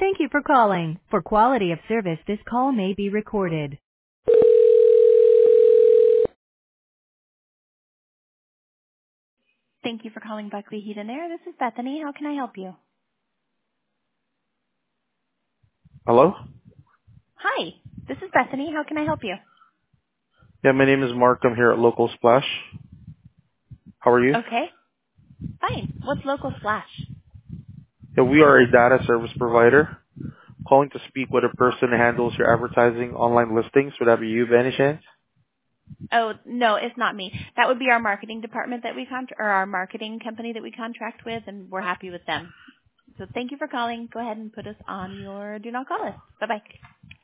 Thank you for calling. For quality of service, this call may be recorded. Thank you for calling Buckley Heat and Air. This is Bethany. How can I help you? Hello? Hi, this is Bethany. How can I help you? Yeah, my name is Mark. I'm here at Local Splash. How are you? Okay, fine. What's Local Splash? Yeah, we are a data service provider. Calling to speak with a person who handles your advertising online listings. Would that be you by any chance? Oh, no, it's not me. That would be our marketing department that we or our marketing company that we contract with, and we're happy with them. So thank you for calling. Go ahead and put us on your do not call list. Bye-bye.